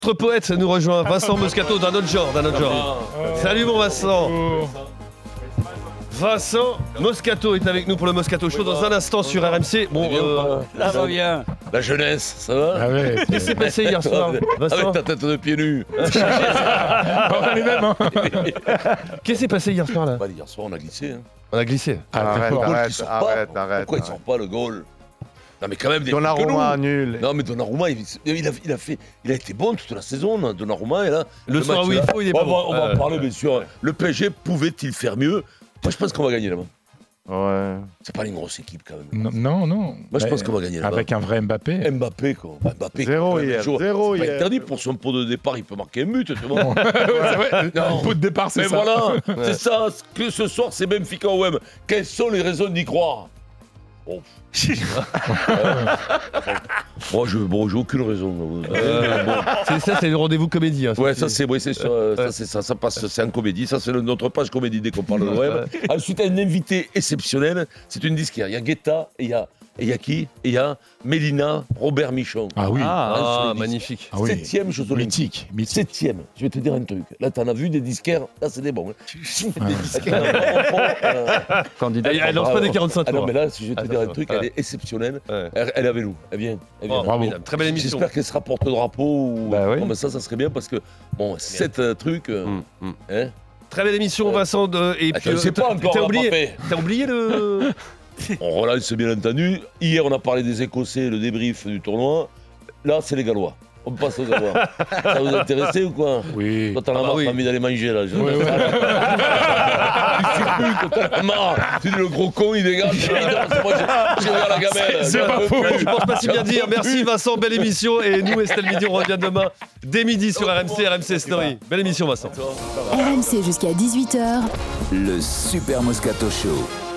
Notre poète nous rejoint, Vincent Moscato, d'un autre genre. Salut mon Vincent. Vincent Moscato est avec nous pour le Moscato Show dans un instant sur RMC. Bon, ça va bien. La jeunesse, ça va? Ah ouais. Qu'est-ce qui s'est passé hier soir, Vincent? Avec ta tête de pieds nus. On a les mêmes, hein. Qu'est-ce qui s'est passé hier soir là? Bah, hier soir, on a glissé. Hein. On a glissé. Arrête. Arrête. Pourquoi il sort pas le goal? Non mais quand même des Donnarumma nul. Non mais Donnarumma il a été bon toute la saison Donnarumma et là le soir où il faut il est bon. On va en parler bien sûr. Le PSG pouvait-il faire mieux? Moi je pense qu'on va gagner là-bas. Ouais. C'est pas une grosse équipe quand même. Non. Moi je pense qu'on va gagner là-bas. Avec un vrai Mbappé. Mbappé quoi. Mbappé. Zéro hier. C'est pas interdit pour son pot de départ, il peut marquer un but, tu vois. Le pot de départ c'est mais ça. Mais voilà, c'est ça que ce soir c'est Benfica OM. Quelles sont les raisons d'y croire? Bon. Moi, j'ai aucune raison. C'est le rendez-vous comédie. Hein, ouais, ça ça passe, c'est en comédie. Ça, c'est notre page comédie dès qu'on parle de l'OM. Ensuite, un invité exceptionnel. C'est une disquaire. Il y a Guetta et il y a qui? Et il y a Mélina Robert Michon. Ah oui. Magnifique. Ah oui. 7e Jeux Olympiques. Mythique. 7e. Je vais te dire un truc. Là, t'en as vu des disquaires. Là, c'est des bons. Des disquaires. Candidat. Elle lance pas des 45 tours. Non, mais là, si je vais te dire un truc, elle est exceptionnelle. Elle est avec nous. Elle vient. Bravo. Très belle émission. J'espère qu'elle sera porte-drapeau. Bah oui. Bon, mais ça serait bien parce que, bon, 7 trucs. Hein. Très belle émission, Vincent. Et puis, je sais pas encore. T'as oublié le. On relance bien entendu. Hier, on a parlé des Écossais, le débrief du tournoi. Là, c'est les Gallois. On passe aux Gallois. Ça vous intéresse ou quoi? Oui. Toi, t'en as marre, t'as envie d'aller manger là. T'en as marre. Tu dis le gros con, il dégage. Moi, j'ai ouvert la gamelle. C'est pas faux. Je pense pas si bien dire. Merci Vincent, belle émission. Et nous, Estelle Midi, on revient demain dès midi sur RMC Story. Belle émission, Vincent. RMC jusqu'à 18h. Le Super Moscato Show.